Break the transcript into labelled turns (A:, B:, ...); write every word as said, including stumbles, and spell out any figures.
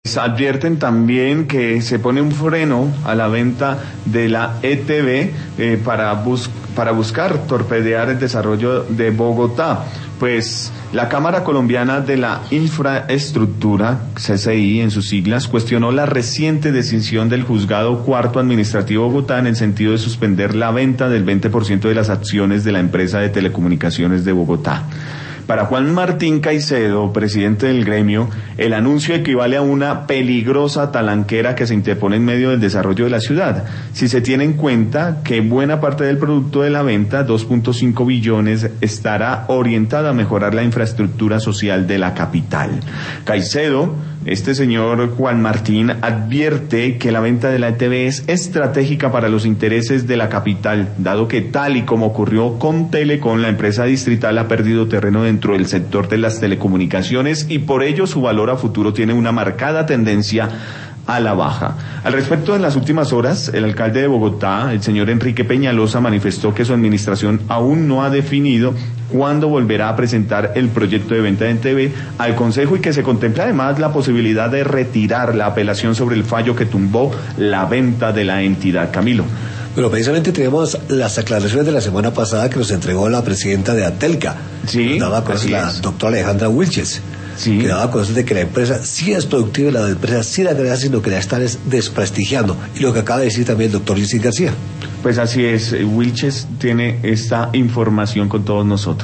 A: Advierten también que se pone un freno a la venta de la E T B eh, para, bus para buscar torpedear el desarrollo de Bogotá. Pues la Cámara Colombiana de la Infraestructura, C C I en sus siglas, cuestionó la reciente decisión del Juzgado Cuarto Administrativo de Bogotá en el sentido de suspender la venta del veinte por ciento de las acciones de la empresa de telecomunicaciones de Bogotá. Para Juan Martín Caicedo, presidente del gremio, el anuncio equivale a una peligrosa talanquera que se interpone en medio del desarrollo de la ciudad, si se tiene en cuenta que buena parte del producto de la venta, dos punto cinco billones, estará orientada a mejorar la infraestructura social de la capital. Caicedo, este señor Juan Martín, advierte que la venta de la E T B es estratégica para los intereses de la capital, dado que tal y como ocurrió con Telecom, la empresa distrital ha perdido terreno dentro del sector de las telecomunicaciones y por ello su valor a futuro tiene una marcada tendencia a la baja. Al respecto, en las últimas horas, el alcalde de Bogotá, el señor Enrique Peñalosa, manifestó que su administración aún no ha definido cuándo volverá a presentar el proyecto de venta de E T B al Consejo y que se contempla además la posibilidad de retirar la apelación sobre el fallo que tumbó la venta de la entidad. Camilo.
B: Pero precisamente tenemos las aclaraciones de la semana pasada que nos entregó la presidenta de Atelca.
A: Sí,
B: daba cosas la
A: es.
B: doctora Alejandra Wilches.
A: Sí.
B: Que daba cosas de que la empresa sí es productiva y la empresa sí la agrega, sino que la están desprestigiando. Y lo que acaba de decir también el doctor Luis García.
A: Pues así es, Wilches tiene esta información con todos nosotros.